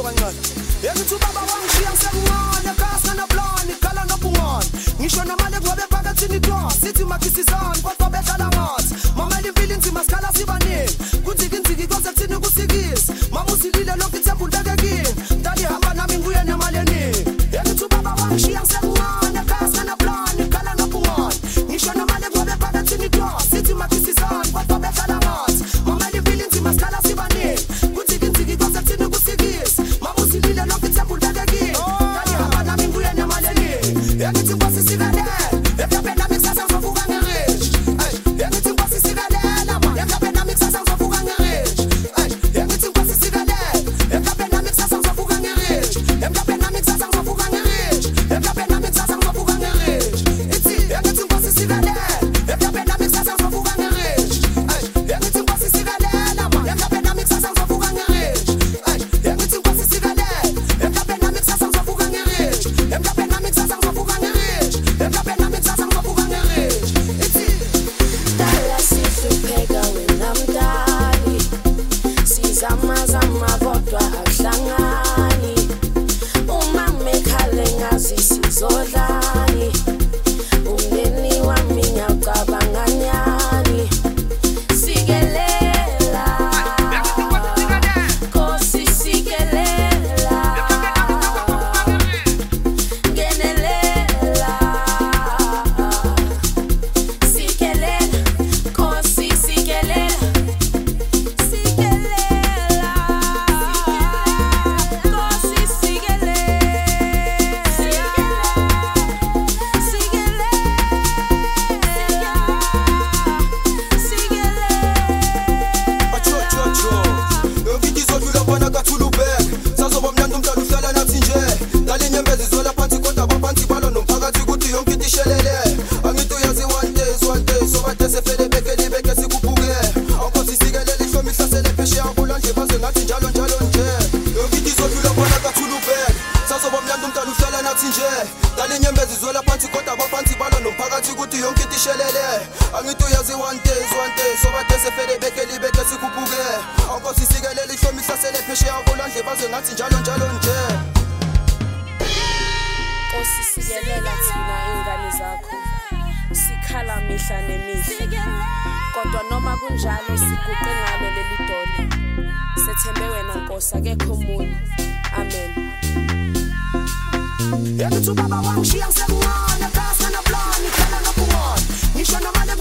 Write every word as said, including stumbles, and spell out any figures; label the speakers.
Speaker 1: so kancane. Yakithi ubaba wangishiya ngisemncane, kasi na plan ikhala nobungane. Ngisho namale ngobe phakathi nidwa, sithi makisizana kodwa behlala ngathi. Mama limpilo inzima sikhala sibaningi. Kuthiki inziki konke kuthini kusikisi. Mama usilile lokhu ithembu ndekekini. Dali hamba nami nguye nemali eningi. Yakithi ubaba wangishiya ngisemncane, kasi na plan ikhala nobungane. Ngisho namale ngobe phakathi nidwa, sithi makisizana kodwa behlala ngathi. Mama limpilo inzima sikhala sibaningi. Kuthiki inziki konke kuthini kusikisi. Mama usilile lokhu ithembu ndekekini. Dali hamba nami nguye nemali eningi. Yakithi nkosi sikale. Yakapenda mixasa ngizovuka ngerish. Ey, yakithi nkosi sikalela ma. Yakapenda mixasa ngizovuka ngerish. Ey, yakithi nkosi sikalela. Yakapenda mixasa ngizovuka ngerish. Yakapenda mixasa ngizovuka ngerish. Yakapenda mixasa ngizovuka ngerish. Ithi yakithi nkosi sikalela. Yakapenda mixasa ngizovuka ngerish. Ey, yakithi nkosi sikalela ma. Yakapenda mixasa ngizovuka ngerish. Ey, yakithi nkosi sikalela. Yakapenda mixasa ngizovuka ngerish. Yakapenda mixasa ngizovuka ngerish. Yakapenda mixasa ngizovuka ngerish. Ithi
Speaker 2: Dala sihlupheka wena mdali, sizama zama kodwa akuhlangani. Uma mekhale ngazi sizodlani, umndeni wami ngiyacabanga nyani. Sikelela, Nkosi sikelela, ngenelela. Sikelela, Nkosi sikelela, sikelela, Nkosi sikelela,
Speaker 1: acho acho acho. Yonke izodlula phana kaThulubek. Sazoba mnandi umntwana uhlala nathi nje. Dali inyembezi zola phansi kodwa abaphansi balo nomphakathi ukuthi yonke into ishelele. Angithi uyazi one day is one day so kade sefele beke libeke sikuphuke. Awukhosi sikelele ihlomi ihlasele phesheya kulwandle baze ngathi njalo njalo nje. Yonke into izodlula phana kaThulubek. Sazoba mnandi umntwana uhlala nathi nje. Dali inyembezi zola phansi kodwa abaphansi balo nomphakathi ukuthi yonke into ishelele. Angithi uyazi one day is one day so kade sefele beke libeke sikuphuke. Awukhosi sikelele ihlomi ihlasele phesheya kulwandle baze ngathi njalo njalo nje.
Speaker 2: Nkosi sikelela thina ingane zakho, sikhala mihla nemihla. Kodwa noma kunjalo siguqe ngalo leli dolo. Sethembe wena Nkosi akekho omunye. Amen.
Speaker 1: Yakithi ubaba wangishiya ngisemncane, kasi na plan ikhala nobungane. Ngisho namale